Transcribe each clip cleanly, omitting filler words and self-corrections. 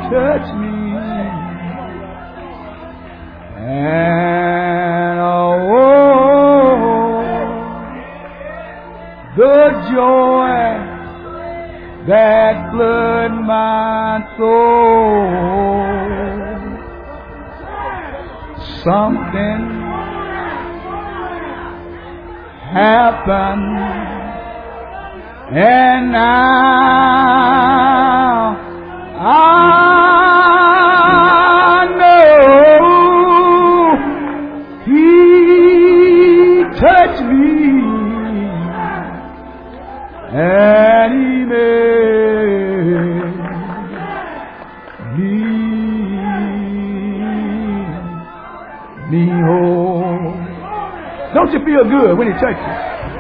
touch me. And the joy that flood my soul. Something happened, and now I know He touched me, and He made me whole. Don't you feel good when He touches you?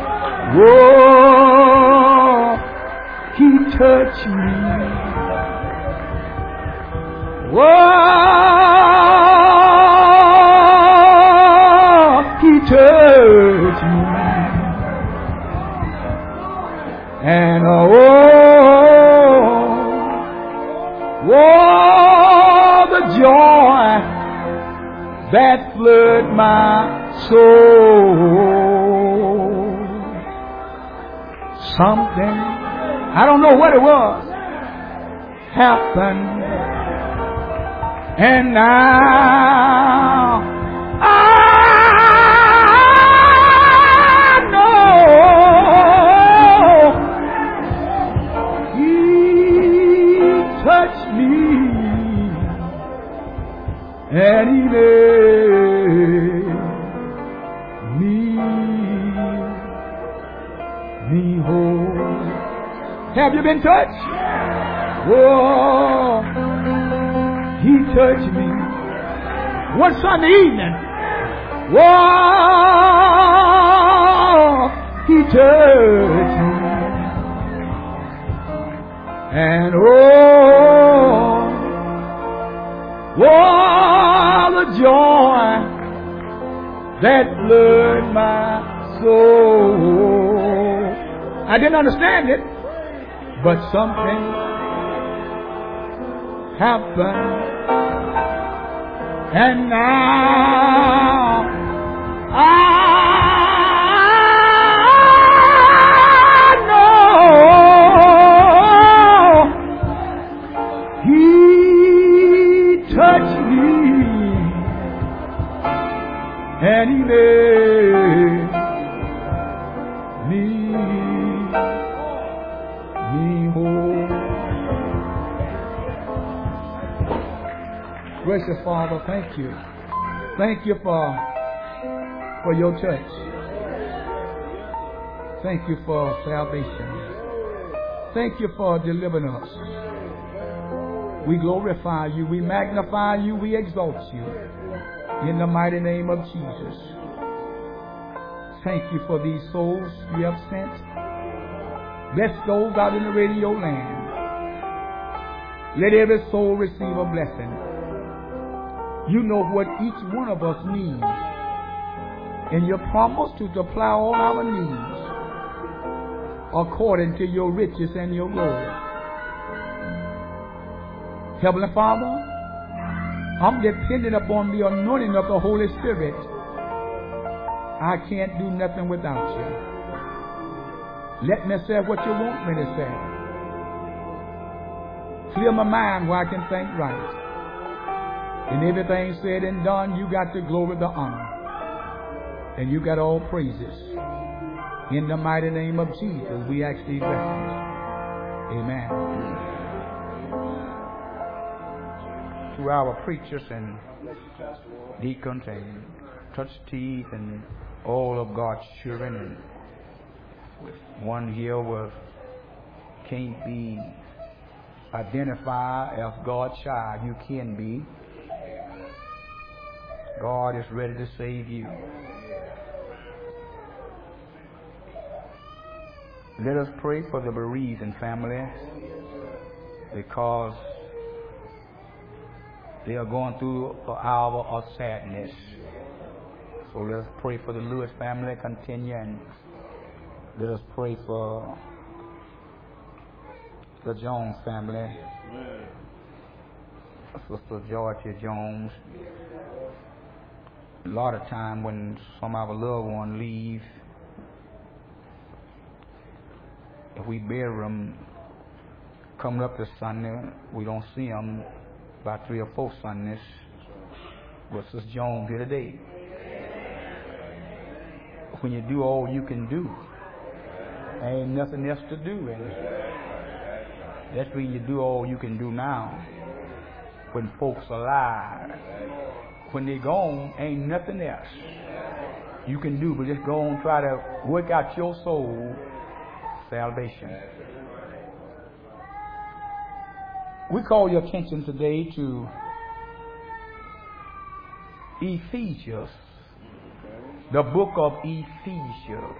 Whoa, He touched me. Whoa, He touched me. And the joy that flooded my soul. Something, I don't know what it was, happened, and now I know He touched me, and He made me whole. Have you been touched? Oh, He touched me one Sunday evening. Whoa, He touched me. And the joy that flooded my soul. I didn't understand it, but something happened, and now I know He touched me, and He made me whole. Gracious Father, thank you. Thank you for your touch. Thank you for salvation. Thank you for delivering us. We glorify you, we magnify you, we exalt you. In the mighty name of Jesus. Thank you for these souls you have sent. Bless those out in the radio land. Let every soul receive a blessing. You know what each one of us needs. And you promise to supply all our needs according to your riches and your glory. Heavenly Father, I'm dependent upon the anointing of the Holy Spirit. I can't do nothing without you. Let me say what you want me to say. Clear my mind where I can think right. And everything said and done, you got the glory, the honor. And you got all praises. In the mighty name of Jesus, we ask these blessings. Amen. To our preachers and deacons and trustees and all of God's children, and one here was can't be identified as God's child. You can be. God is ready to save you. Let us pray for the bereaved family, because they are going through an hour of sadness. So let us pray for the Lewis family. Continue, and let us pray for the Jones family. Sister Georgia Jones. A lot of time when some of our loved ones leave, if we bury them, coming up this Sunday, we don't see them about 3 or 4 Sundays. But Sister Jones here today. When you do all you can do, ain't nothing else to do. And that's when you do all you can do now. When folks are alive. When they're gone, ain't nothing else you can do but just go and try to work out your soul salvation. We call your attention today to Ephesians, the book of Ephesians,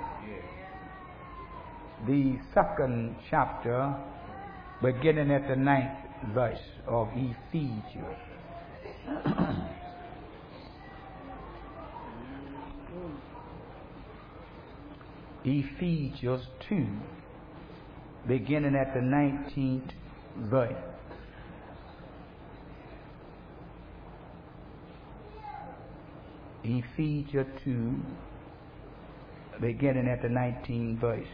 the 2nd chapter, beginning at the 9th verse of Ephesians. Ephesians 2, beginning at the 19th verse. Ephesians 2, beginning at the 19th verse.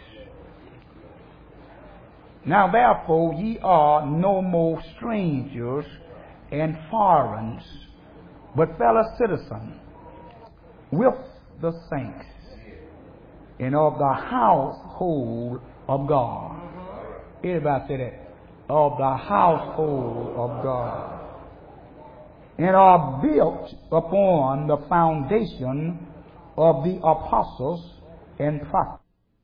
Now therefore ye are no more strangers and foreigners, but fellow citizens with the saints, and of the household of God. Everybody say that. Of the household of God. And are built upon the foundation of the apostles and prophets.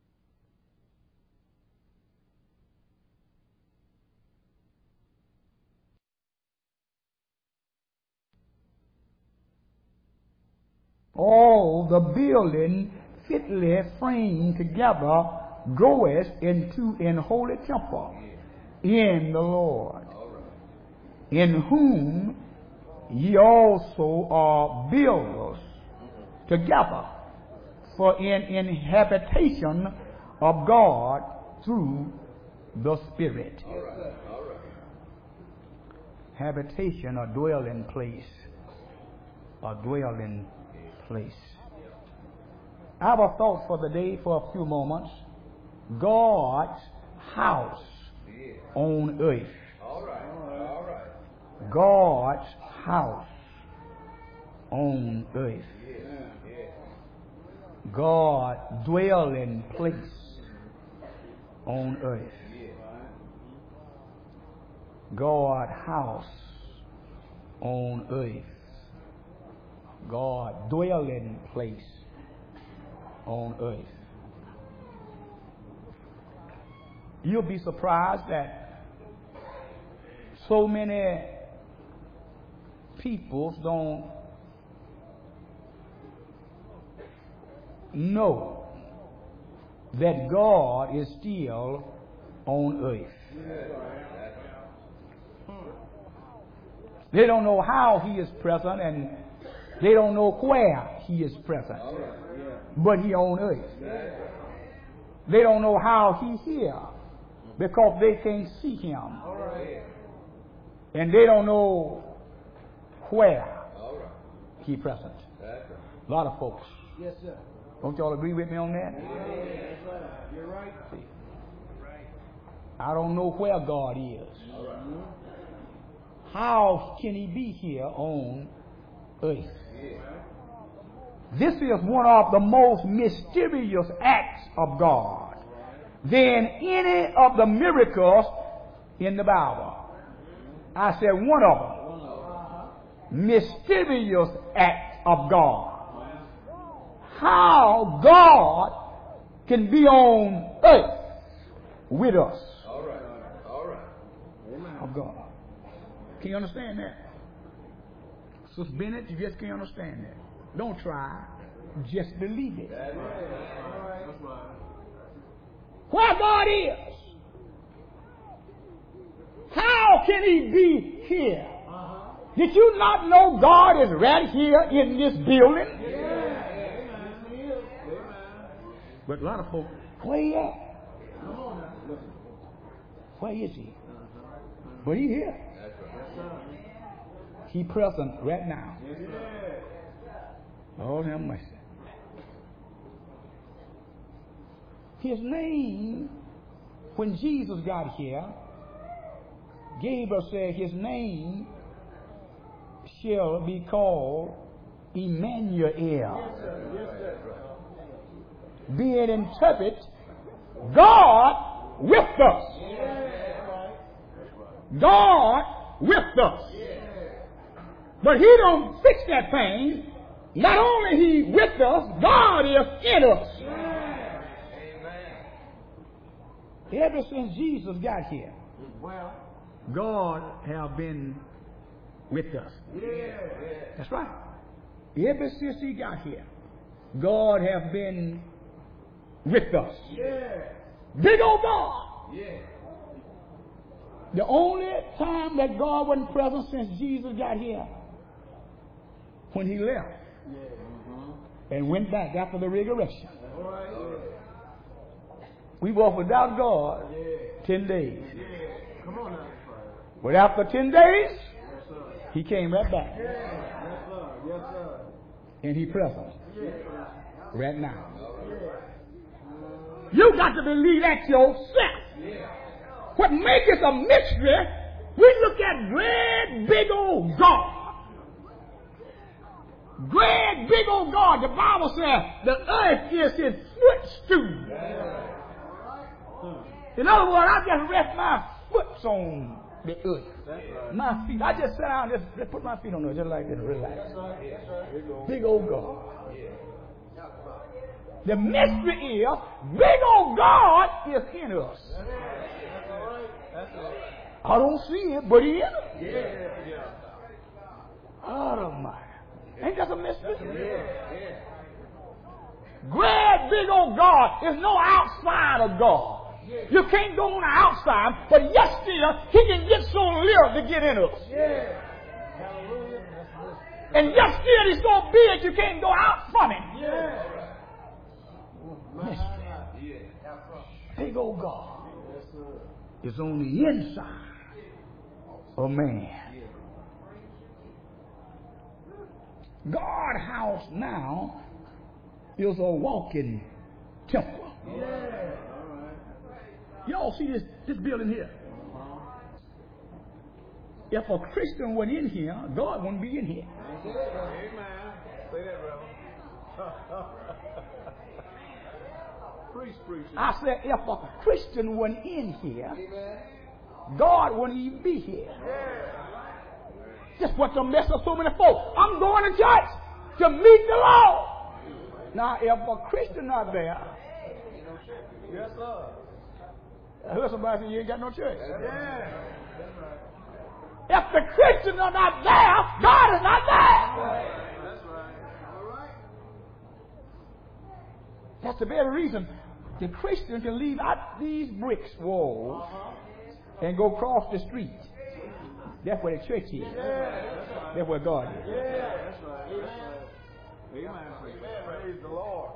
All the building fitly framed together groweth into an holy temple in the Lord, in whom ye also are builders together for an habitation of God through the Spirit. Habitation, or dwelling place. A dwelling place. Our thought for the day for a few moments: God's house on earth. God's house on earth. God dwelling place on earth. God house on earth. God dwelling place on earth. You'll be surprised that so many people don't know that God is still on earth. They don't know how He is present, and they don't know where He is present, but He on earth. They don't know how He here, because they can't see Him, and they don't know where He present. A lot of folks. Yes, sir. Don't y'all agree with me on that? Yes, sir. You're right. I don't know where God is. How can He be here on earth? This is one of the most mysterious acts of God than any of the miracles in the Bible. I said one of them. Mysterious act of God. How God can be on earth with us. All right. Of God. Can you understand that? Sister Bennett, you just can't understand that. Don't try. Just believe it. Where God is. How can He be here? Did you not know God is right here in this building? But a lot of folk, where He at? Where is He? But He here. He present right now. Lord have mercy. His name, when Jesus got here, Gabriel said his name shall be called Emmanuel. Being interpreted, God with us. God with us. But he don't fix that thing. Not only he with us, God is in us. Ever since Jesus got here, God have been with us. That's right. Ever since he got here, God have been with us. Big old God. The only time that God wasn't present since Jesus got here, when he left and went back after the resurrection. We walked without God 10 days. But after 10 days, he came right back. And he present right now. You got to believe that yourself. What makes it a mystery, we look at great big old God. Great big old God. The Bible says the earth is his footstool. In other words, I just rest my foot on the earth. My feet. I just sit down and just put my feet on it just like this. Relax. Big old God. The mystery is big old God is in us. I don't see it, but he is. God Almighty. Ain't that a mystery? Great big old God is no outside of God. You can't go on the outside, but yet still he can get so little to get in us. And yet still he's so big you can't go out from him. Mystery. Big old God is on the inside of man. God's house now is a walking temple. Y'all see this building here? If a Christian went in here, God wouldn't be in here. Amen. Say that, brother. Preach. I said, if a Christian went in here, God wouldn't even be here. Just what the mess of so many folks. I'm going to church to meet the Lord. Now, if a Christian not there, Yes, sir. I heard somebody say you ain't got no church. If the Christians are not there, God is not there. That's right. All right. That's the very reason the Christian can leave out these bricks walls and go across the street. That's where the church is. That's where God is. That's right. Amen. Praise the Lord.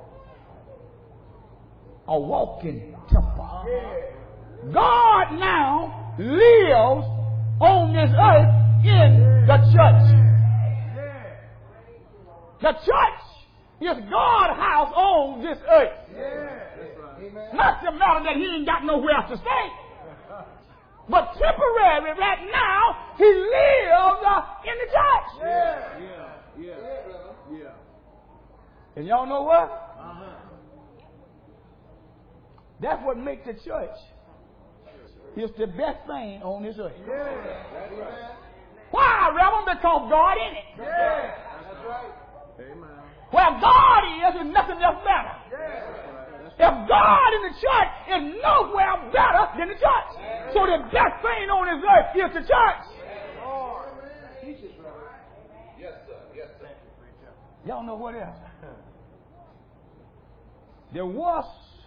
A walking temple. God now lives on this earth in the church. The church is God's house on this earth. Not the matter that he ain't got nowhere to stay. But temporary, right now, he lives in the church. Yeah. And y'all know what? That's what makes the church. It's the best thing on this earth. Why, Reverend? Because God in it. That's right. Amen. Where God is, there's nothing else better. If God in the church is nowhere better than the church. So the best thing on this earth is the church. Yes, sir. Y'all know what else? There was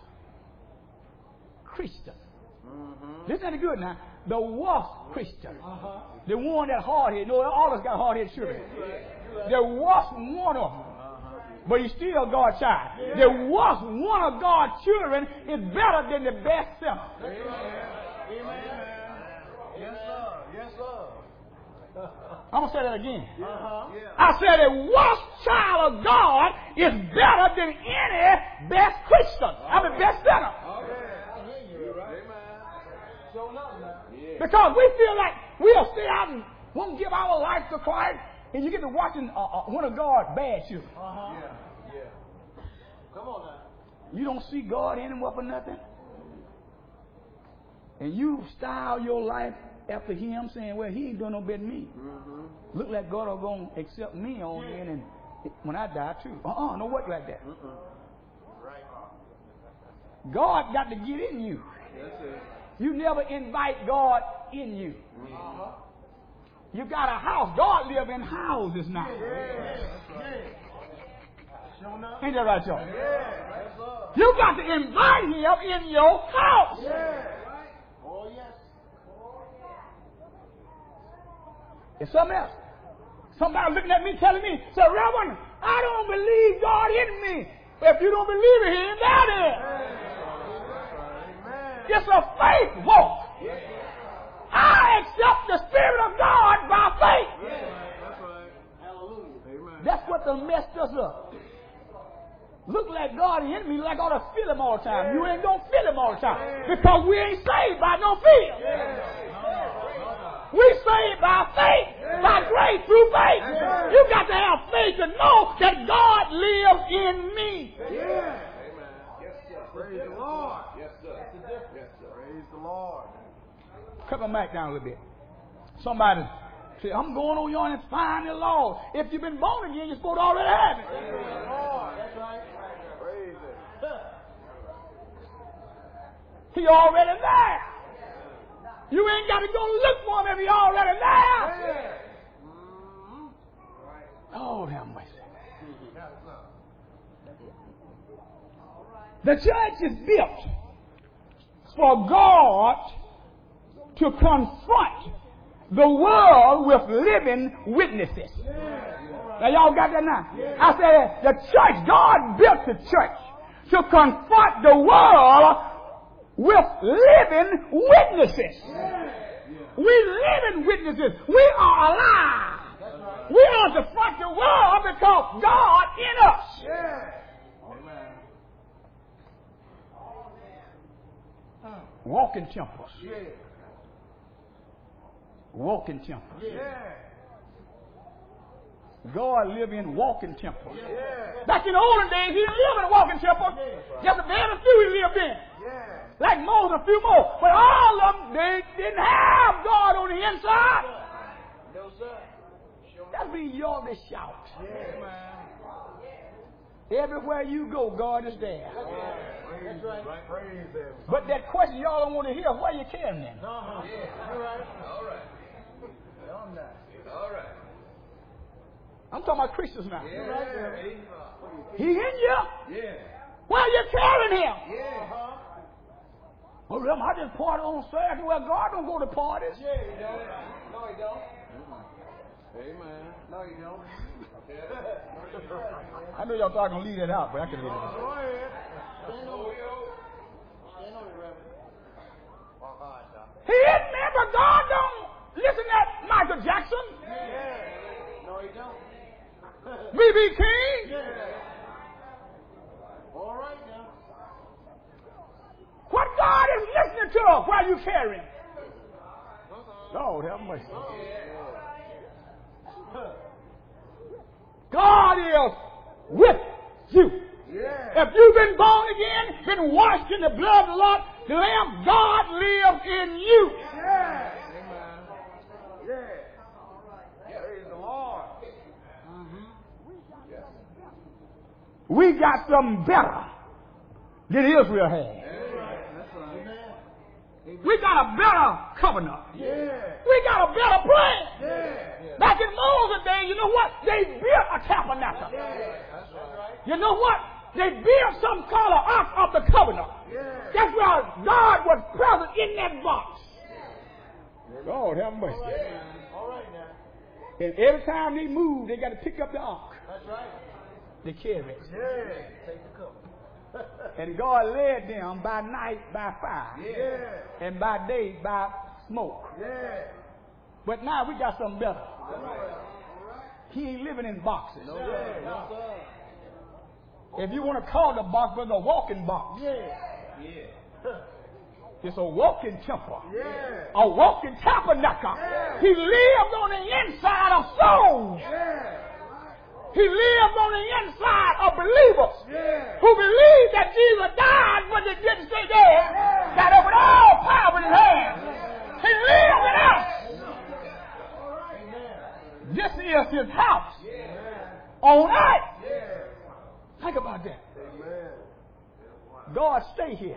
Christian. This ain't good now. The was Christian. The one that hard-headed. No, all of us got hard-headed children. There was one of them. But he's still God's child. There was one of God's children is better than the best sinner. Amen. Yes, sir. I'm going to say that again. I said a washed child of God is better than any best Christian. Best sinner. Because we feel like we'll stay out and won't give our life to Christ, and you get to watching one of God's bad children. Come on now. You don't see God anywhere for nothing. And you style your life after him, saying, well, he ain't doing no better than me. Look like God are going to accept me on in and when I die too. No work like that. God got to get in you. You never invite God in you. You got a house. God live in houses now. Ain't that right, y'all? You got to invite him in your house. Oh, yes. It's something else. Somebody looking at me telling me, say, Reverend, I don't believe God in me. If you don't believe it, he ain't there. It's a faith walk. I accept the Spirit of God by faith. That's right. Hallelujah. That's what done messed us up. Look like God in me, like I ought to feel him all the time. You ain't going to feel him all the time. Because we ain't saved by no feel. We saved by faith, by grace through faith. You got to have faith to know that God lives in me. Yeah. Amen. Yes, sir. Praise the Lord. Yes, sir. That's the difference. Yes, sir. Praise the Lord. Cut my mic down a little bit. Somebody say, I'm going on yon and find the Lord. If you've been born again, you're supposed to already have it. Praise the Lord. That's right. Praise it. He already there. You ain't got to go look for him if he already there. Oh, have mercy. The church is built for God to confront the world with living witnesses. Now y'all got that now? I said the church, God built the church to confront the world with living witnesses. We living witnesses. We are alive. We are to front the world because God in us. Walking temples. Walking temples. God live in walking temples. Back in the olden days, he didn't live in a walking temple. Just a very few he lived in. Like Moses, a few more. But all of them, they didn't have God on the inside. No, sir. That's when you ought to shout. Everywhere you go, God is there. That's right. Praise him. But that question y'all don't want to hear, where you carrying them? You're right. All right. All right. I'm talking about Christians now. Yeah. He in you. Yeah. Where you carrying him? Yeah. Oh, I just party on Saturday. Well, God don't go to parties. Yeah, he don't. No, he don't. Amen. No, you don't. I know y'all thought I was going to leave that out, but I can leave it out. Go ahead. Stand on it. Stand on it, Reverend. Walk hard, Doc. He isn't there, but God don't listen to Michael Jackson. Yeah. No, he don't. B.B. King. Yeah. All right now. What God is listening to while you carry him. Lord have mercy. God is with you. Yeah. If you've been born again, been washed in the blood of the Lord, the Lamb, God lives in you. Yeah. Amen. Yeah. Praise the Lord. We got something better than Israel had. We got a better covenant. Yeah. We got a better plan. Yeah. Back in Moses' day, you know what? They built a tabernacle. Yeah. That's right. You know what? They built something called an Ark of the Covenant. Yeah. That's where God was present in that box. Lord have mercy. All right now. And every time they move, they got to pick up the ark. That's right. They carry it. Yeah. Take the cup. And God led them by night by fire. Yeah. And by day by smoke. Yeah. But now we got something better. He ain't living in boxes. No, sir. No, sir. If you want to call the box, but a walking box. Yeah. It's a walking temple. Yeah. A walking tabernacle. Yeah. He lives on the inside of souls. Yeah. He lives on the inside of believers who believe that Jesus died, but they didn't stay dead. Got over all power in his hands. He lives in us. This is his house on earth. Think about that. God stay here,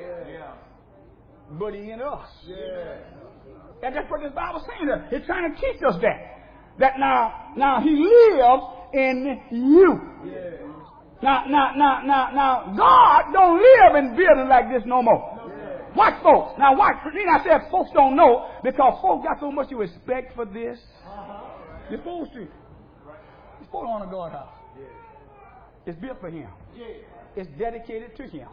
but he in us. And that's what this Bible saying. It's trying to teach us that now he lives in you. Now, God don't live in buildings like this no more. Watch, folks. Now, watch. I said folks don't know because folks got so much respect for this. You're supposed to. You're supposed to honor God's house. It's built for him. It's dedicated to him.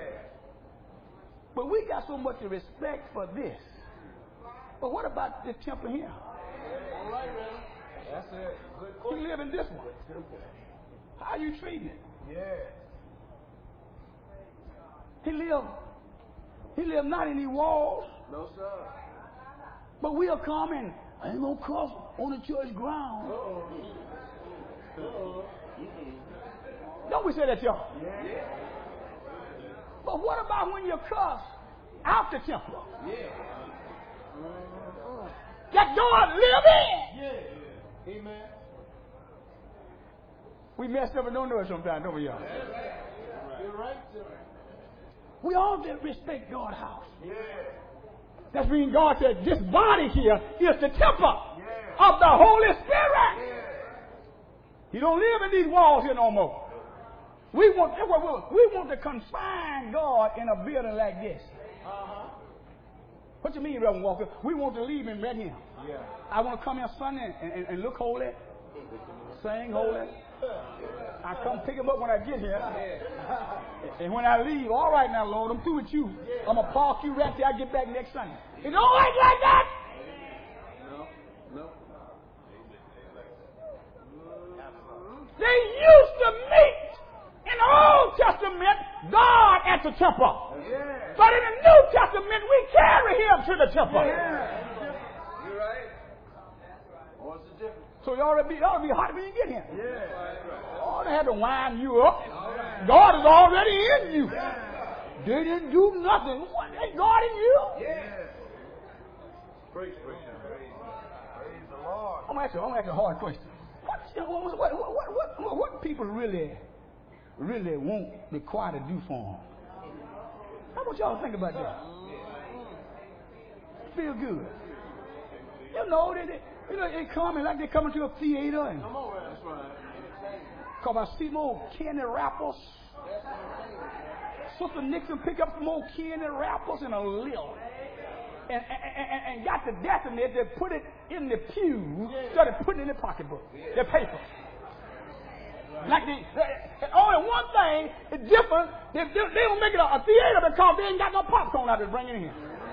But we got so much respect for this. But what about this temple here? That's it. He live in this one. How you treating it? He live not in these walls. No, sir. But we'll come and I ain't gonna cross on the church ground. Don't we say that, y'all? But what about when you cuss out the temple? That God live in. Amen. We messed up and don't know it sometimes, don't we, y'all? You're right, sir. We all did respect God's house. That means God said this body here is the temple of the Holy Spirit. He don't live in these walls here no more. We want to confine God in a building like this. What you mean, Reverend Walker? We want to leave him right here. I want to come here Sunday and look holy, sing holy. I come pick him up when I get here. And when I leave, all right now, Lord, I'm through with you. I'm going to park you right till I get back next Sunday. It's all right like that? No. They used to meet in the Old Testament God at the temple. But in the New Testament, we carry him to the temple. You're right. What's the difference? So you ought to be hot when you get here. Oh, they have to wind you up. God is already in you. They didn't do nothing. What? Ain't God in you? Praise the Lord. I'm going to ask you a hard question. What people really won't require to do for them? How about y'all think about that? Feel good. You know, they come and like they come into a theater and Come on, that's right. come I see more candy wrappers. Sister Nixon pick up some more candy wrappers and a lil. And got the death in it. They put it in the pew instead of putting it in the pocketbook. Their paper. Like only one thing is different. They don't make it a theater because they ain't got no popcorn out there to bring it in.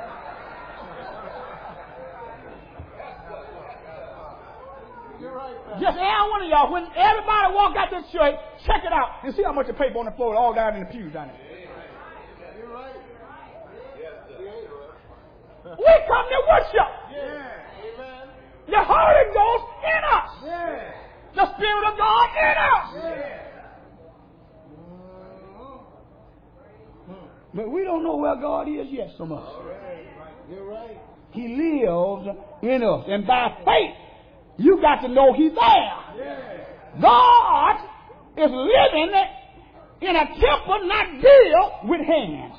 You're right, Just every one of y'all, when everybody walk out this church, check it out and see how much the paper on the floor, all down in the pews down there. You're right. We come to worship. Amen. The Holy Ghost in us. The Spirit of God in us. But we don't know where God is yet so much. You're right. He lives in us. And by faith, you got to know He's there. God is living in a temple not built with hands.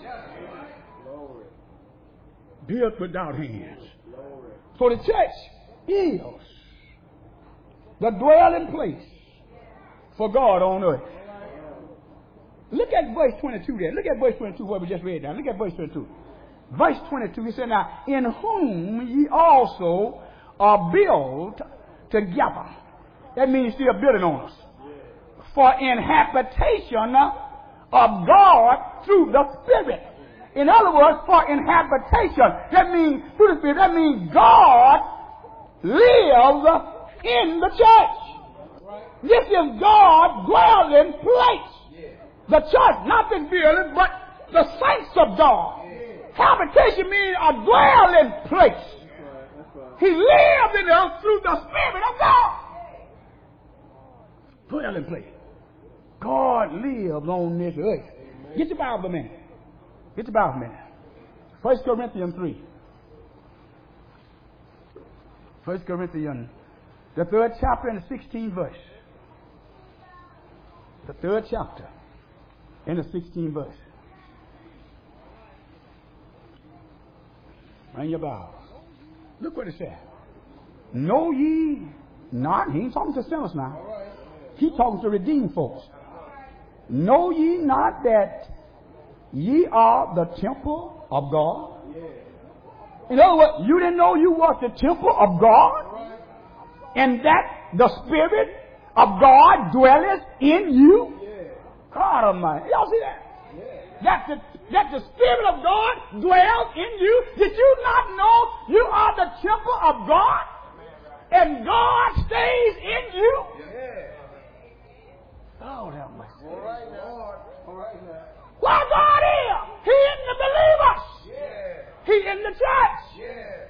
Built without hands. So the church is the dwelling place for God on earth. Look at verse 22 there. Look at verse 22 what we just read now. Look at verse 22. Verse 22, he said, now, in whom ye also are built together. That means still building on us. For in habitation of God through the Spirit. In other words, for in habitation. That means, through the Spirit, that means God lives in the church. This is God's dwelling place. The church, not this building, but the saints of God. Habitation means a dwelling place. He lives in us through the Spirit of God. Dwelling place. God lives on this earth. Get your Bible a minute. Get your Bible a minute. 1 Corinthians 3. 1 Corinthians, the 3rd chapter and the 16th verse. The 3rd chapter and the 16th verse. Bring your Bible. Look what it says. Know ye not, he ain't talking to sinners now. He talking to redeemed folks. Know ye not that ye are the temple of God? In other words, you didn't know you were the temple of God? And that the Spirit of God dwelleth in you? God Almighty. Y'all see that? That the Spirit of God dwells in you. Did you not know you are the temple of God? And God stays in you? Lord have mercy. All right now. Why God is? He in the believers. He in the church.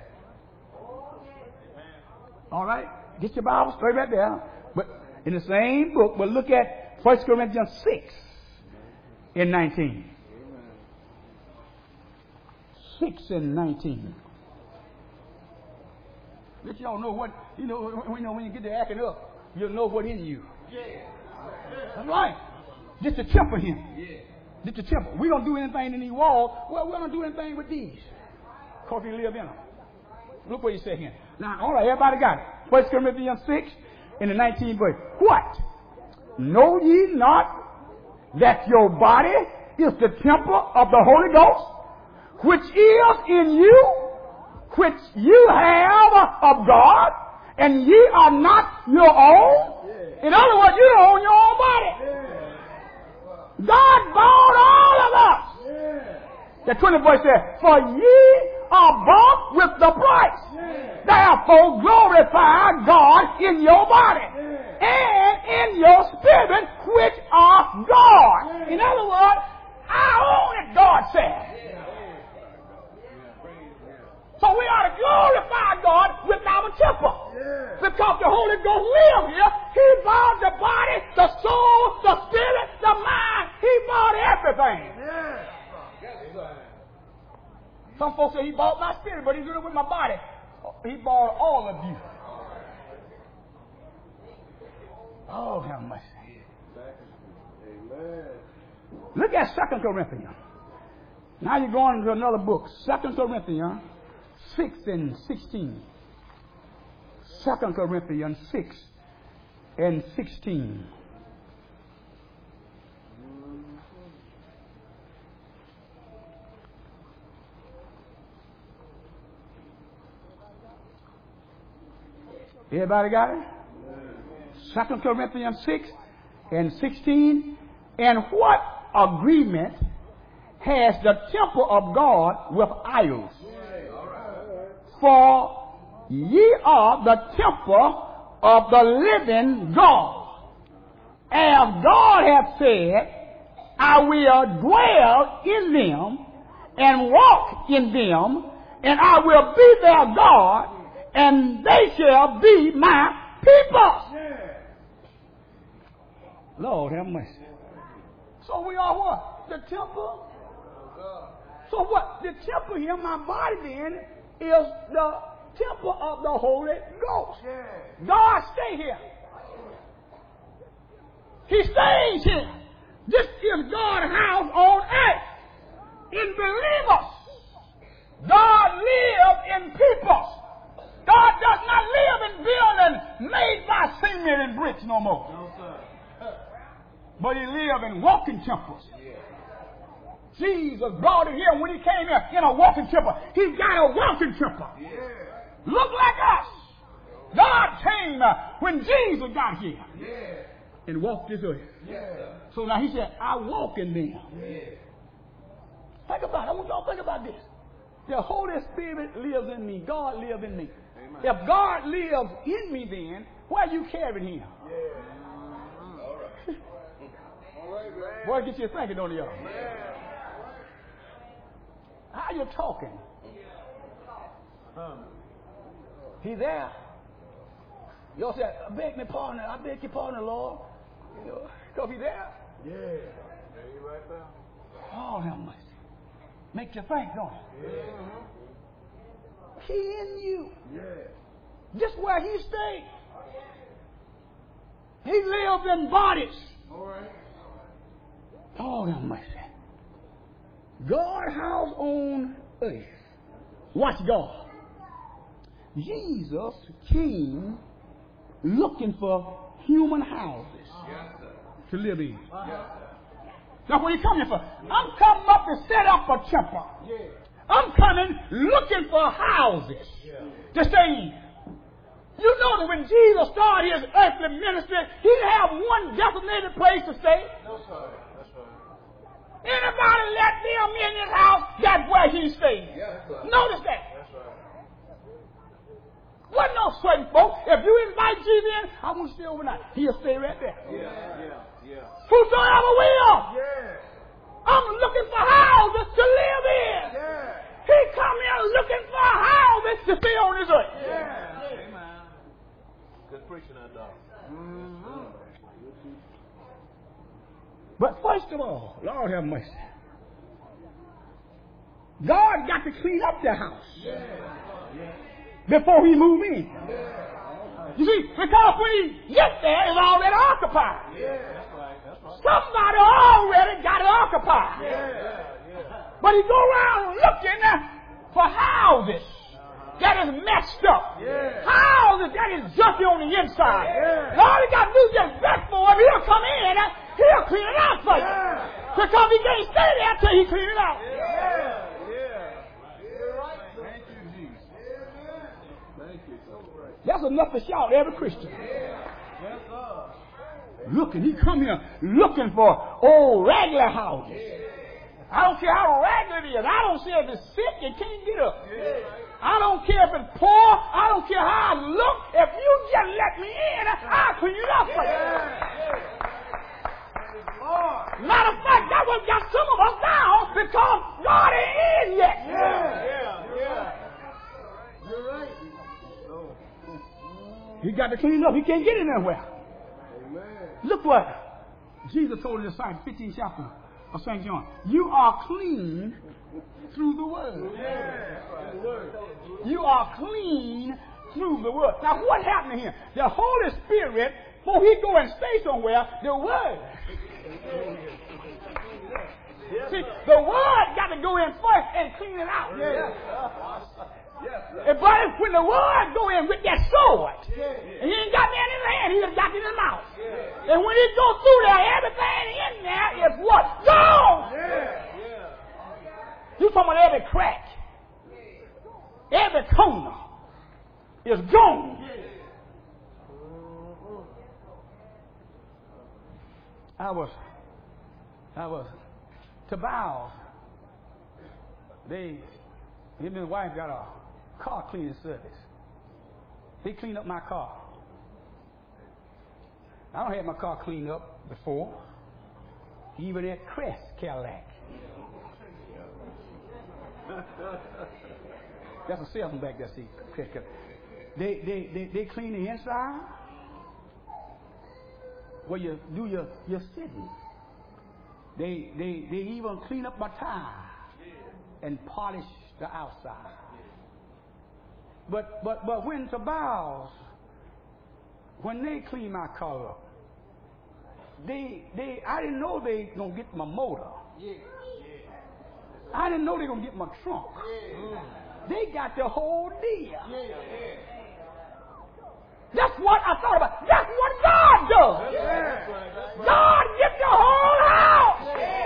All right. Get your Bible straight right there. But in the same book, but look at 1 Corinthians 6 and 19. 6 and 19. Let y'all know what, when you get to acting up, you'll know what in you. That's right. Just the temple here. Just the temple. We don't do anything in these walls. Well, we don't do anything with these. Because we live in them. Look what he said here. Now, all right, everybody got it. 1 Corinthians 6 in the 19th verse. What? Know ye not that your body is the temple of the Holy Ghost, which is in you, which you have of God, and ye are not your own? In other words, you don't own your own body. God bought all of us. The 20th verse says, for ye are bought with the price. Therefore glorify God in your body and in your spirit, which are God. In other words, I own it, God said. So we ought to glorify God with our temple. Because the Holy Ghost lives here. He bought the body, the soul, the spirit, the mind. He bought everything. Some folks say he bought my spirit, but he did it with my body. He bought all of you. Oh, have mercy. Look at 2 Corinthians. Now you're going to another book. 2 Corinthians 6 and 16. 2 Corinthians 6 and 16. Everybody got it? 2 Corinthians 6 and 16. And what agreement has the temple of God with idols? For ye are the temple of the living God. As God hath said, I will dwell in them and walk in them, and I will be their God, and they shall be my people. Lord have mercy. So we are what? The temple. So what? The temple here, my body then, is the temple of the Holy Ghost. God stay here. He stays here. This is God's house on earth. In believers. God lives in people. God does not live in buildings made by cement and bricks no more. No, sir. But he lives in walking temples. Jesus brought him here when he came here in a walking temple. He got a walking temple. Look like us. God came when Jesus got here and walked this earth. So now he said, I walk in them. Think about it. I want y'all to think about this. The Holy Spirit lives in me. God lives in me. If God lives in me, then where you carrying him? Boy, get you thinking, don't you? How you talking? He's there. You all say, I beg your pardon, Lord. Because he's there. Yeah. Yeah, you right there. Oh, how much. Make you think, don't it? He in you. Yeah. Just where he stayed. He lives in bodies. All right. Oh, how much. God house on earth. Watch God. Jesus came looking for human houses to live in. Now, what are you coming for? I'm coming up to set up a temple. I'm coming looking for houses to stay in. You know that when Jesus started his earthly ministry, he didn't have one designated place to stay. That's right. That's right. Anybody let them in his house, that's where he stayed. Yeah, that's right. Notice that. That's right. Wasn't no certain folks. If you invite Jesus in, I want to stay overnight. He'll stay right there. Yeah. Whosoever will. Yeah. I'm looking for houses to live in. Yeah. He come here looking for houses to stay on his earth. Yeah. Amen. Good preaching, that dog. But first of all, Lord have mercy. God got to clean up the house before he move in. You see, because when he gets there, it's already occupied. That's right. That's right. Somebody already got it occupied. But he go around looking for houses that is messed up. Houses that is junky on the inside. And all he got to do is just beg for him. He'll come in and he'll clean it out for you. Because he can't stay there till he clean it out. Thank you, Jesus. Thank you. That's enough to shout every Christian. Yes, sir. Looking, he come here looking for old regular houses. I don't care how ragged it is. I don't care if it's sick and can't get up. I don't care if it's poor. I don't care how I look. If you just let me in, I'll clean it up for you. Matter of fact, that's what got some of us down because God ain't in yet. You're right. He got to clean up. He can't get in anywhere. Amen. Look what Jesus told his disciples, 15th chapter of St. John. You are clean through the word. You are clean through the word. Now, what happened here? The Holy Spirit, before he go and stay somewhere, the word. See, the word got to go in first and clean it out. But when the word go in with that sword, and he ain't got it in his hand, he just got it in his mouth. And when he goes through there, everything in there is what? Gone! You talking about every crack, every corner is gone. I was Tobias. Him and his wife got a car cleaning service. He cleaned up my car. I don't have my car cleaned up before. Even that Crest Cadillac. That's a salesman back there, see. Crest Cadillac. They clean the inside where you do your sitting. They even clean up my tire and polish the outside. But when Tobias, when they clean my car up, I didn't know they gonna get my motor. I didn't know they gonna get my trunk. They got the whole deal. That's what I thought about. That's what God does. God gets the whole house.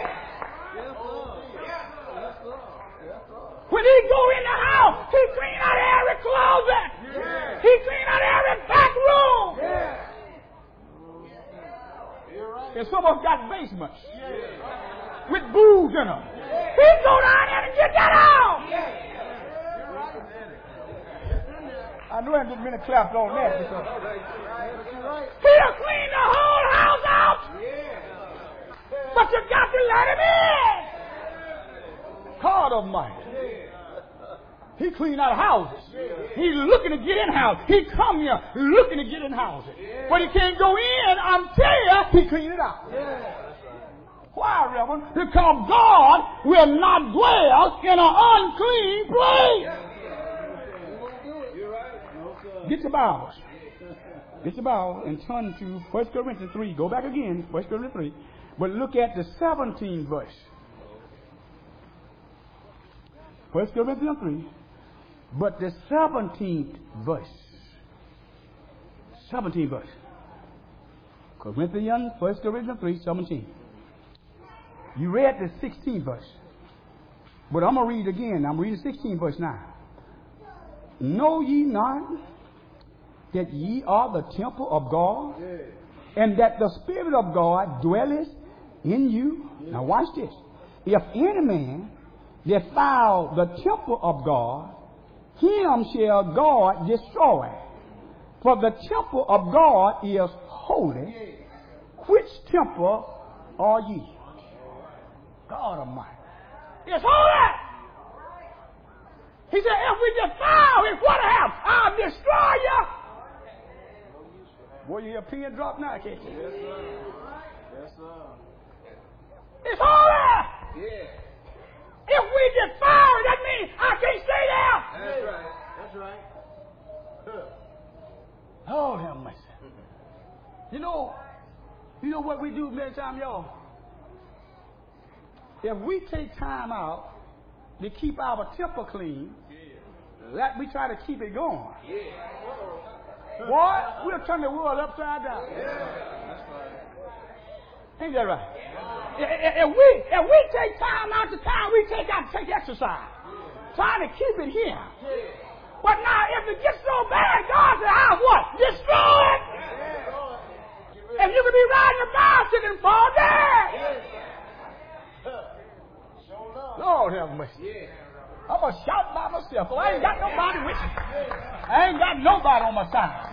When he go in the house, he clean out every closet. He clean out every back room. And some of them got basements with booze in them. He go down there and get that out. I know I didn't mean to clap on that. Because he'll clean the whole house out. But you got to let him in. God Almighty. He cleaned out houses. He's looking to get in houses. He come here looking to get in houses. But he can't go in until he clean it out. Why, Reverend? Because God will not dwell in an unclean place. Get your Bibles. Get your Bible and turn to 1 Corinthians 3. Go back again, 1 Corinthians 3. But look at the 17th verse. 1 Corinthians 3. But the 17th verse. 17th verse. 1 Corinthians 3, 17. You read the 16th verse. But I'm going to read again. I'm reading 16th verse now. Know ye not that ye are the temple of God, and that the Spirit of God dwelleth in you? Now watch this. If any man defile the temple of God, him shall God destroy. For the temple of God is holy. Which temple are ye? God Almighty. It's holy. He said, if we defile it, what happens? I'll destroy you. Boy, you hear a pin drop now, can't you? Yes, sir. Yes, sir. It's holy. Yeah. If we defile it, that means I can't stay there. That's right. That's right. Oh, have mercy. You know what we do many times, y'all? If we take time out to keep our temple clean, like we try to keep it going, boy, we'll turn the world upside down. Ain't that right? If we take time out the time we take out to take exercise, trying to keep it here. But now, if it gets so bad, God said, "I'll what? Destroy it." If you could be riding a bicycle and fall down. Lord have mercy. I'm going to shout by myself. Well, I ain't got nobody with me. I ain't got nobody on my side.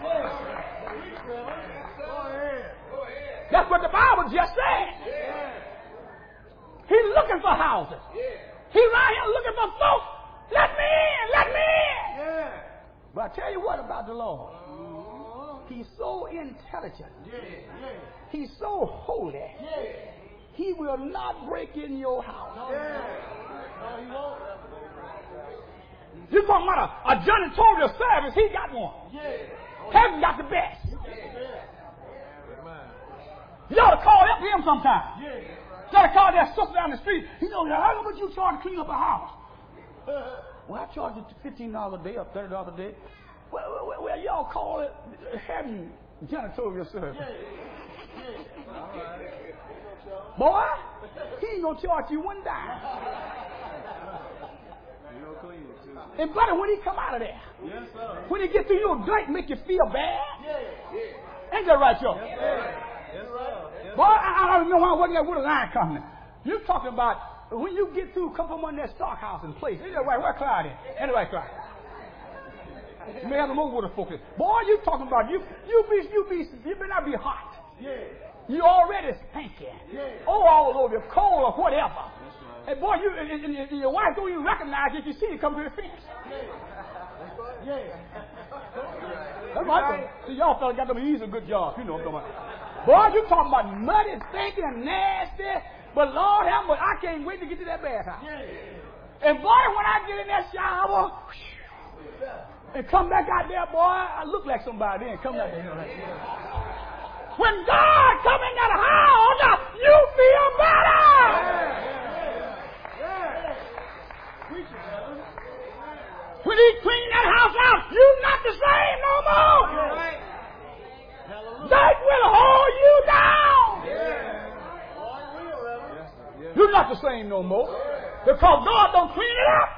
That's what the Bible just said. He's looking for houses. He's right here looking for folks. Let me in. Let me in. But I tell you what about the Lord. He's so intelligent. He's so holy. He will not break in your house. You're talking about a janitorial service. He got one. Heaven got the best. You ought to call up him sometime. You ought to call that sister down the street. You know, how much you charge to clean up a house? Well, I charge you $15 a day or $30 a day. Well, y'all call it heaven janitorial service. Boy, he ain't going to charge you one dime. And brother, when he come out of there, when he get through your dirt, make you feel bad. Ain't that right, y'all? Boy, I don't know why I wasn't there with a line company. You're talking about when you get through, come from under that stock house and place. Ain't that right? Where Clyde is? Ain't that right, Clyde? You may have them over with the folks. Boy, you talking about you better not be hot. You already stinking. All over, cold or whatever. And boy, your wife don't even recognize you if you see you come to the fence. That's right. See, y'all fellas got them easy good jobs. You know what I'm talking about. Boy, you talking about muddy, stinking, and nasty. But Lord have mercy, I can't wait to get to that bathhouse. And boy, when I get in that shower and come back out there, boy, I look like somebody then. Come out there. When God come in that house, you feel better. When he clean that house out, you're not the same no more. That will hold you down. You're not the same no more. Because God don't clean it up.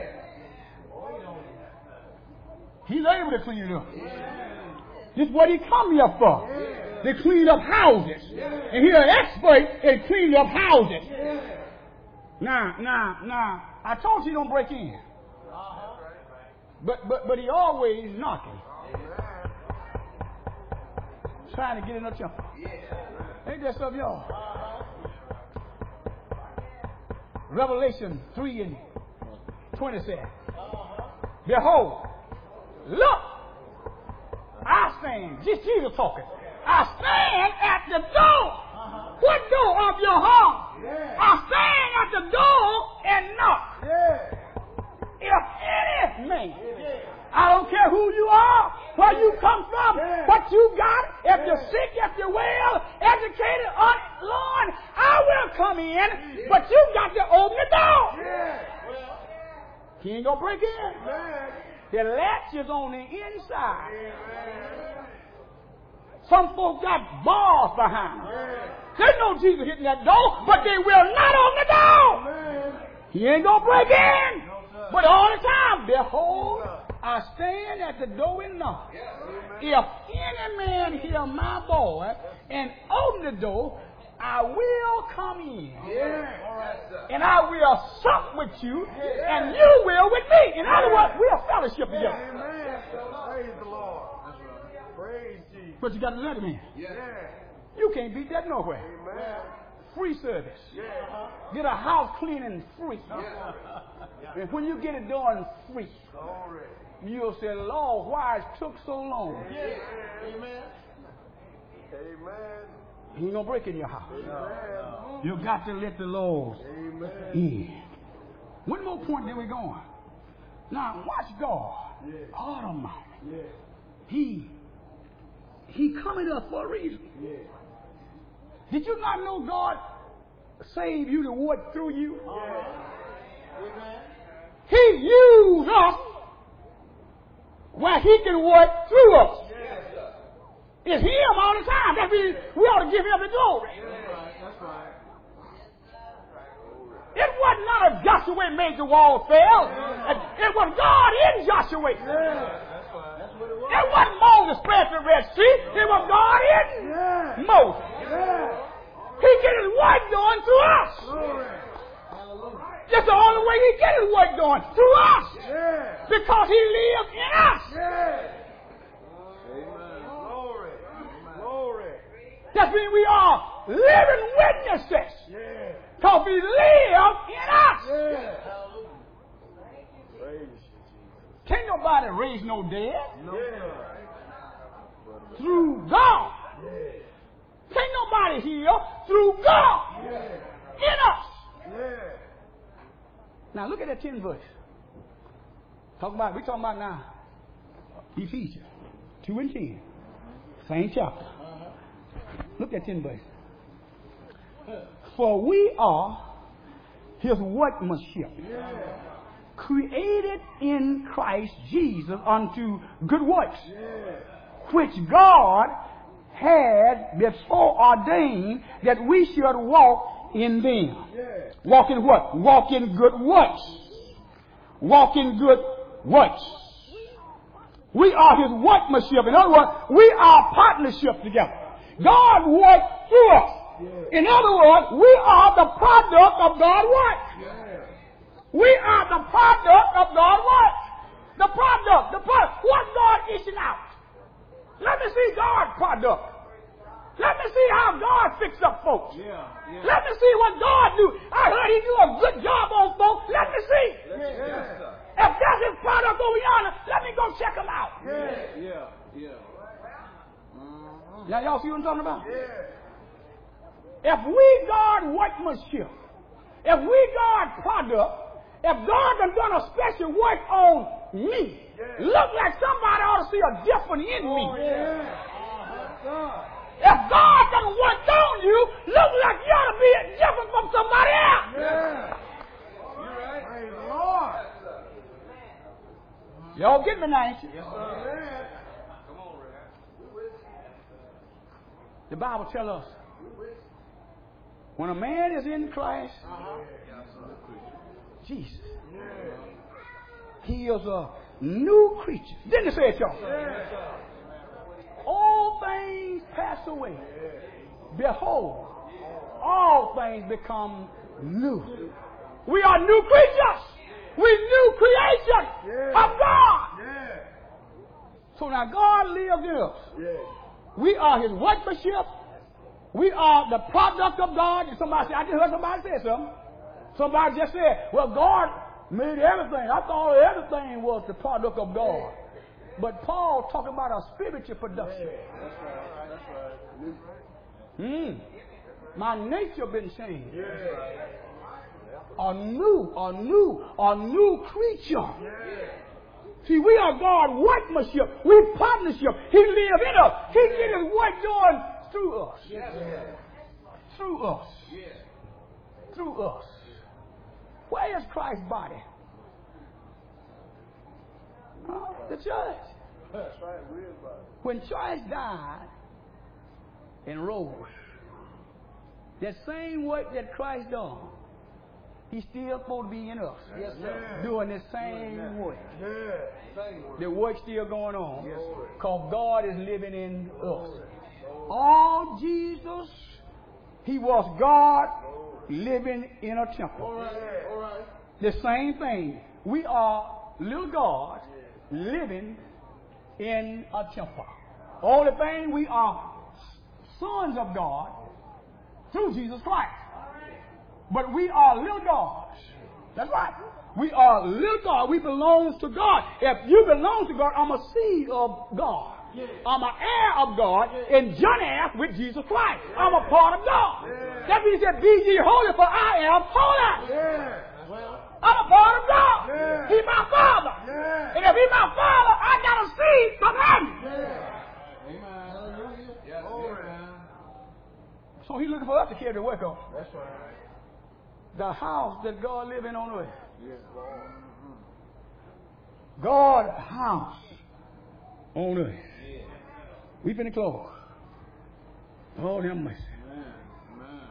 He's able to clean it up. This is what he come here for. To clean up houses. And he's an expert in cleaning up houses. Now, I told you don't break in. But he always knocking. Trying to get in a temple. Ain't that something, y'all? Revelation 3:20 Behold, look, I stand. Just Jesus talking. I stand at the door. What door of your heart? I stand at the door and knock. If any man, I don't care who you are, where you come from, what you got, if you're sick, if you're well, educated, Lord, I will come in, but you got to open the door. He ain't gonna break in. The latch is on the inside. Some folks got bars behind them. They know Jesus hitting that door, but they will not open the door. He ain't gonna break in. But all the time, behold, I stand at the door and knock. If any man hear my voice and open the door, I will come in. And I will sup with you, and you will with me. In other words, we'll fellowship together. Praise the Lord. Praise Jesus. But you got to let him in. You can't beat that nowhere. Free service. Get a house cleaning free. And when you get it done free, you'll say, Lord, why it took so long? Amen. He ain't going to break in your house. You got to let the Lord in. One more point, then we're going. Now, watch God. Almighty. He coming up for a reason. Did you not know God saved you to work through you? He used us where he can work through us. It's him all the time. That means we ought to give him the glory. That's right. It wasn't not a Joshua made the wall fail. It was God in Joshua. It wasn't Moses spread the Red Sea. It was God in Moses. He get his work done through us. That's the only way he get his work done, through us. Because he lives in us. That means we are living witnesses. Because we live in us. Can't nobody raise no dead. Through God. Can't nobody heal through God. In us. Now look at that 10th verse. We're talking about now Ephesians 2:10. Same chapter. Look at 10 verse. For we are his workmanship, created in Christ Jesus unto good works, which God had before ordained that we should walk in them. Walk in what? Walk in good works. Walk in good works. We are his workmanship. In other words, we are partnership together. God works through us. In other words, we are the product of God's work. We are the product of God's work. The product. What God issuing out. Let me see God's product. Let me see how God fixed up folks. Let me see what God do. I heard he do a good job on folks. Let me see. If that's his product over yonder, let me go check him out. Now y'all see what I'm talking about? If we God workmanship, if we God product, if God has done a special work on me, look like somebody ought to see a difference in me. If God doesn't work on you, look like you ought to be different from somebody else. You're right. Praise the Lord. Y'all get me now, ain't you? Yes, sir. The Bible tells us when a man is in Christ, Jesus, he is a new creature. Didn't it say it, y'all? All things pass away. Behold, all things become new. We are new creatures. We're new creation of God. So now God lives in us. Yeah. We are His workmanship. We are the product of God. And somebody said, I just heard somebody say something. Somebody just said, well, God made everything. I thought everything was the product of God. But Paul talking about a spiritual production. That's right. That's right. My nature been changed. Yeah. A new creature. Yeah. See, we are God's workmanship. We partnership. He lives in us. He did His work doing through us. Yes. Through us. Yes. Through us. Where is Christ's body? The church. That's right. Real body. When Christ died and rose, that same work that Christ done, He's still supposed to be in us. Yes, sir. Doing the same work. Yeah. Same word. The work's still going on. Yes, sir. Because God is living in us. All Jesus, He was God living in a temple. All right. All right. The same thing. We are little God living in a temple. Only thing, we are sons of God through Jesus Christ. But we are little gods. That's right. We are little God. We belong to God. If you belong to God, I'm a seed of God. I'm an heir of God and joint heir with Jesus Christ. I'm a part of God. That means that be ye holy, for I am holy. I'm a part of God. He's my Father. And if He's my Father, I got a seed from Him. Amen. Hallelujah. Yes. Amen. So He's looking for us to carry the work on. That's right. The house that God lives in on earth. Yes, Lord. God's house on earth. We finna close. Lord have mercy. Amen. Amen.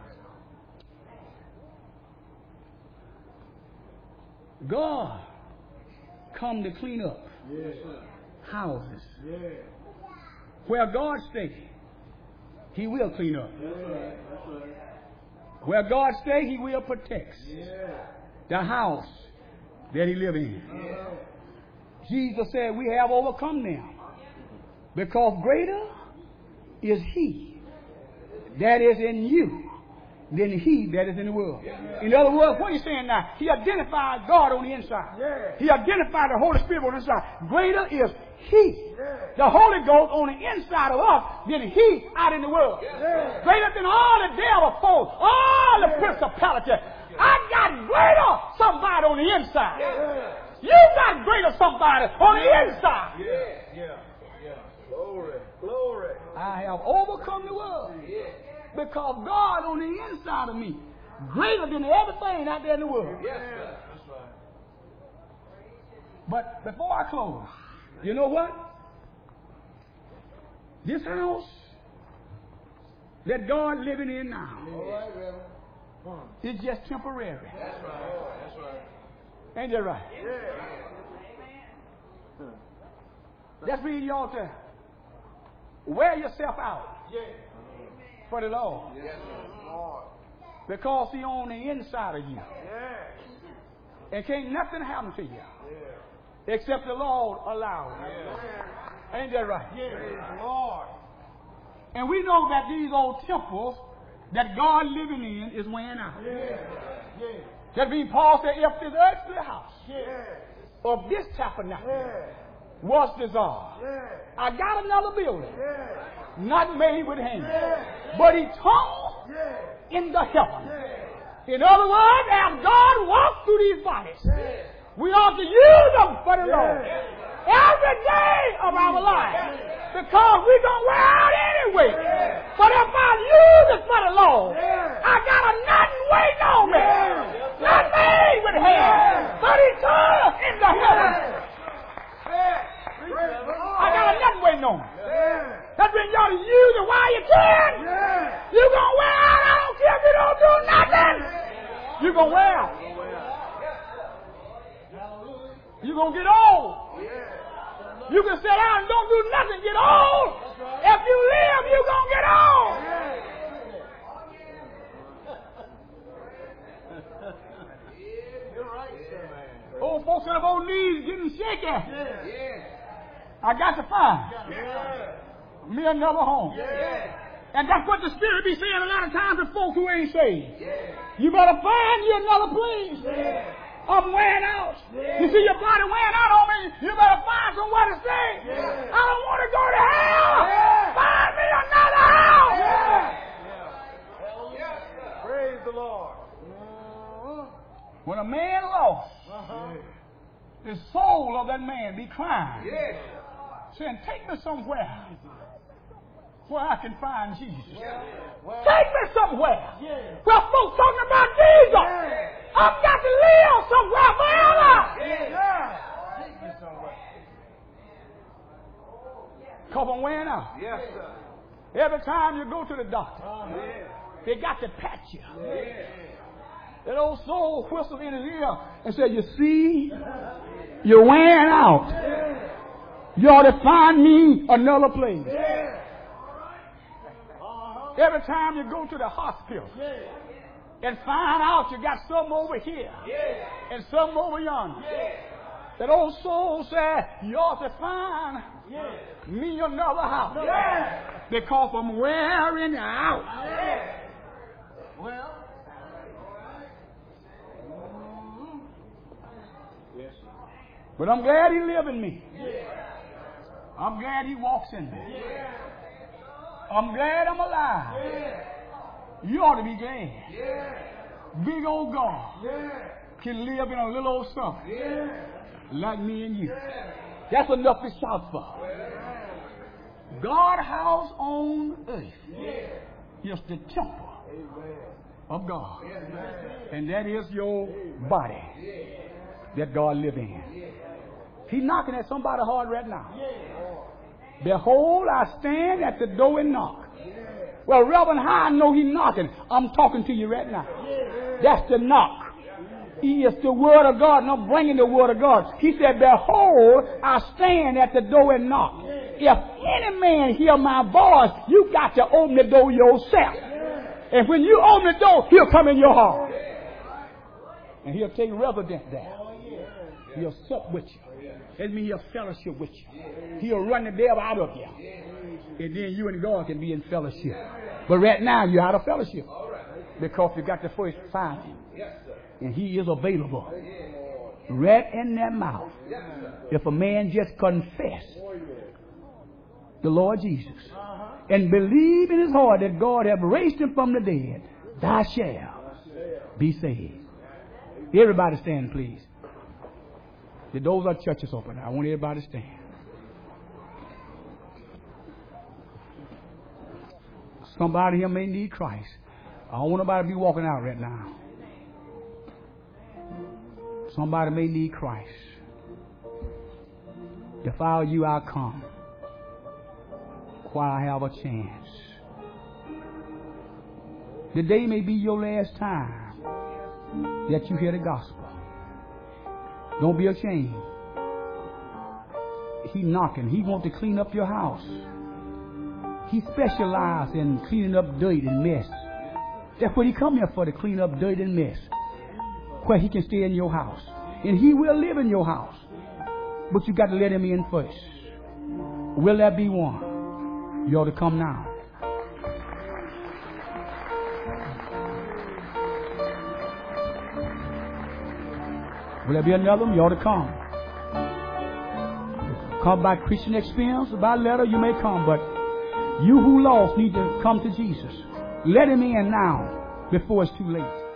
God come to clean up Yes, sir. houses. Yeah. Where God stays, He will clean up. That's right. That's right. Where God stays, He will protect Yeah. the house that He lives in. Jesus said, we have overcome them, because greater is He that is in you than he that is in the world. In other words, what he's saying now, he identified God on the inside. He identified the Holy Spirit on the inside. Greater is He, the Holy Ghost, on the inside of us than He out in the world. Greater than all the devil foes, all the principality. I got greater somebody on the inside. You got greater somebody on the inside. Glory. Glory. I have overcome the world because God on the inside of me, greater than everything out there in the world. Yes, sir. That's right. But before I close, you know what? This house that God living in now All right, Reverend. is just temporary. That's right. That's right. Ain't that right? Yeah. That's read you all to wear yourself out for the Lord. Yes, Lord. Because He on the inside of you. Yeah. And can't nothing happen to you Yeah. except the Lord allows it. Ain't that right? Praise the Lord. And we know that these old temples that God living in is wearing out. Yeah. That means Paul said, if this earthly house Yeah. of this tabernacle Yeah. was dissolved, Yeah. I got another building, Yeah. not made with hands, Yeah. but eternal Yeah. in the heaven. Yeah. In other words, as God walks through these bodies, we ought to use them for the Lord every day of our life, because we're going to wear out anyway. But if I use it for the Lord, I got a nothing waiting on me, not made with hands, but eternal in the heaven. I got a nothing waiting on me. That means you ought to use it while you can. You're going to wear out. I don't care if you don't do nothing. You're going to wear out. You're going to get old. You can sit down and don't do nothing, get old. If you live, you're going to get old. You're right, sir, man. Old folks on their old knees getting shaky. I got to find Me another home. And that's what the Spirit be saying a lot of times to folks who ain't saved. You better find you another place. I'm wearing out. You see your body wearing out on me. You better find somewhere to stay. I don't want to go to hell. Find me another house. Praise the Lord. When a man lost, the soul of that man be crying, saying, take me somewhere where I can find Jesus. Take me somewhere where folks talking about Jesus. I've got to live somewhere forever. Take me somewhere. Because I'm wearing out. Yes, sir. Every time you go to the doctor, they got to pat you. That old soul whistle in his ear and say, you see, you're wearing out. You ought to find me another place. Every time you go to the hospital and find out you got some over here and some over yonder, that old soul said, you ought to find me another house. Because I'm wearing out. Well, but I'm glad he lives in me. I'm glad he walks in me. I'm glad I'm alive. You ought to be glad. Big old God can live in a little old something like me and you. That's enough to shout for. God's house on earth is the temple of God. And that is your body that God lives in. He's knocking at somebody's heart right now. Behold, I stand at the door and knock. Well, Reverend, how I know he's knocking? I'm talking to you right now. That's the knock. He is the Word of God, and I'm bringing the Word of God. He said, behold, I stand at the door and knock. If any man hear my voice, you got to open the door yourself. And when you open the door, he'll come in your heart. And he'll take residence there. He'll sup with you. That means he'll fellowship with you. He'll run the devil out of you. And then you and God can be in fellowship. But right now, you're out of fellowship. Because you got to first find him. And he is available. Right in that mouth. If a man just confess the Lord Jesus and believe in his heart that God have raised him from the dead, thou shalt be saved. Everybody stand, please. The doors of churches open. I want everybody to stand. Somebody here may need Christ. I don't want nobody to be walking out right now. Somebody may need Christ. If I were you, I'll come while I have a chance. The day may be your last time that you hear the gospel. Don't be ashamed. He's knocking. He wants to clean up your house. He specializes in cleaning up dirt and mess. That's what he come here for, to clean up dirt and mess. Where he can stay in your house. And he will live in your house. But you got to let him in first. Will there be one? You ought to come now. Will there be another one? You ought to come. Come by Christian experience, by letter, you may come. But you who lost need to come to Jesus. Let him in now before it's too late.